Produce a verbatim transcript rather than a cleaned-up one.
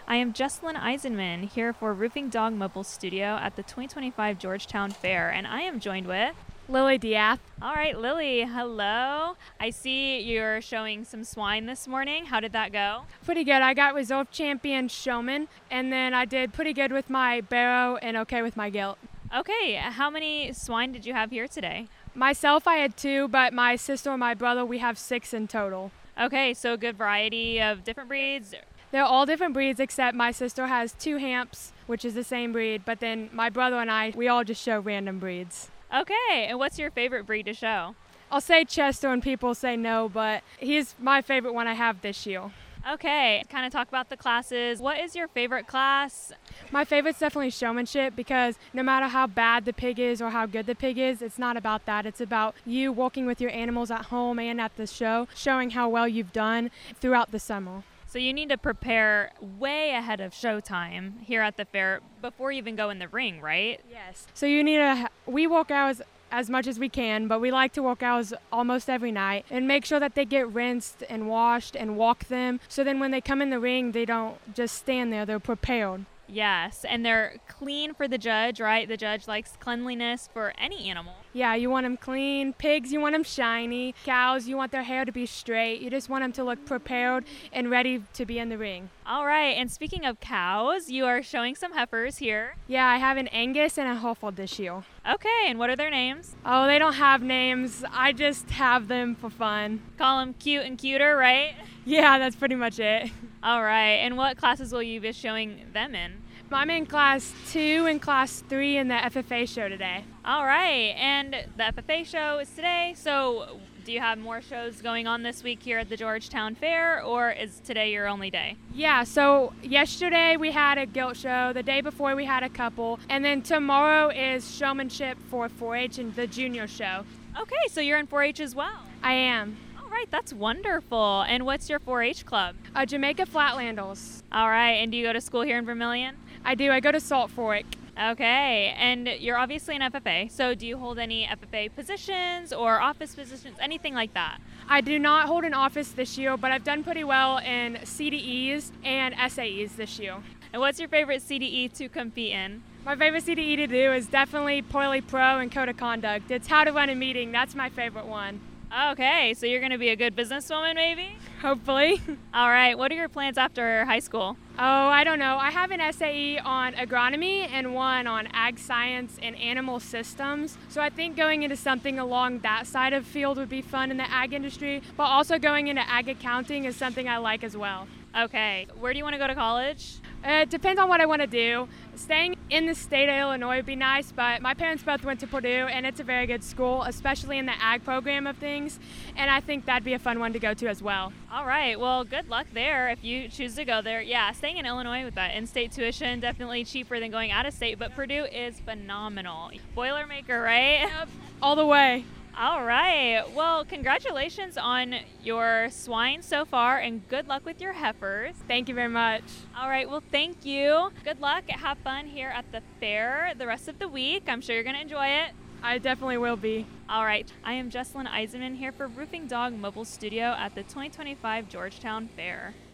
I am Jesselyn Eisenman here for Roofing Dog Mobile Studio at the twenty twenty-five Georgetown Fair, and I am joined with Lily Diath. All right, Lily, hello. I see you're showing some swine this morning. How did that go? Pretty good. I got reserve champion showman, and then I did pretty good with my barrow and okay with my gilt. Okay, how many swine did you have here today? Myself, I had two, but my sister and my brother, we have six in total. Okay, so a good variety of different breeds. They're all different breeds except my sister has two Hamps, which is the same breed, but then my brother and I, we all just show random breeds. Okay, and what's your favorite breed to show? I'll say Chester and people say no, but he's my favorite one I have this year. Okay, kind of talk about the classes. What is your favorite class? My favorite's definitely showmanship because no matter how bad the pig is or how good the pig is, it's not about that. It's about you working with your animals at home and at the show, showing how well you've done throughout the summer. So you need to prepare way ahead of showtime here at the fair before you even go in the ring, right? Yes. So you need to, we work hours as much as we can, but we like to work hours almost every night and make sure that they get rinsed and washed and walk them. So then when they come in the ring, they don't just stand there, they're prepared. Yes, and they're clean for the judge, right? The judge likes cleanliness for any animal. Yeah, you want them clean. Pigs, you want them shiny. Cows, you want their hair to be straight. You just want them to look prepared and ready to be in the ring. All right, and speaking of cows, you are showing some heifers here. Yeah, I have an Angus and a Hereford this year. Okay, and what are their names? Oh, they don't have names. I just have them for fun. Call them cute and cuter, right? Yeah, that's pretty much it. All right, and what classes will you be showing them in? I'm in class two and class three in the F F A show today. All right, and the F F A show is today, so do you have more shows going on this week here at the Georgetown Fair, or is today your only day? Yeah, so yesterday we had a gilt show, the day before we had a couple, and then tomorrow is showmanship for four H and the junior show. Okay, so you're in four H as well. I am. All right, that's wonderful. And what's your four H club? Uh, Jamaica Flatlanders. All right, and do you go to school here in Vermilion? I do. I go to Salt Fork. Okay, and you're obviously an F F A, so do you hold any F F A positions or office positions, anything like that? I do not hold an office this year, but I've done pretty well in C D Es and S A Es this year. And what's your favorite C D E to compete in? My favorite C D E to do is definitely Poorly Pro and Code of Conduct. It's how to run a meeting. That's my favorite one. Okay, so you're going to be a good businesswoman maybe? Hopefully. All right, what are your plans after high school? Oh, I don't know. I have an S A E on agronomy and one on ag science and animal systems. So I think going into something along that side of field would be fun in the ag industry, but also going into ag accounting is something I like as well. Okay, where do you want to go to college? Uh, it depends on what I want to do. Staying in the state of Illinois would be nice, but my parents both went to Purdue, and it's a very good school, especially in the ag program of things, and I think that'd be a fun one to go to as well. All right, well, good luck there if you choose to go there. Yeah, staying in Illinois with that in-state tuition, definitely cheaper than going out of state, but Purdue is phenomenal. Boilermaker, right? Yep, all the way. All right. Well, congratulations on your swine so far, and good luck with your heifers. Thank you very much. All right. Well, thank you. Good luck. Have fun here at the fair the rest of the week. I'm sure you're going to enjoy it. I definitely will be. All right. I am Jesselyn Eisenman here for Roofing Dog Mobile Studio at the twenty twenty-five Georgetown Fair.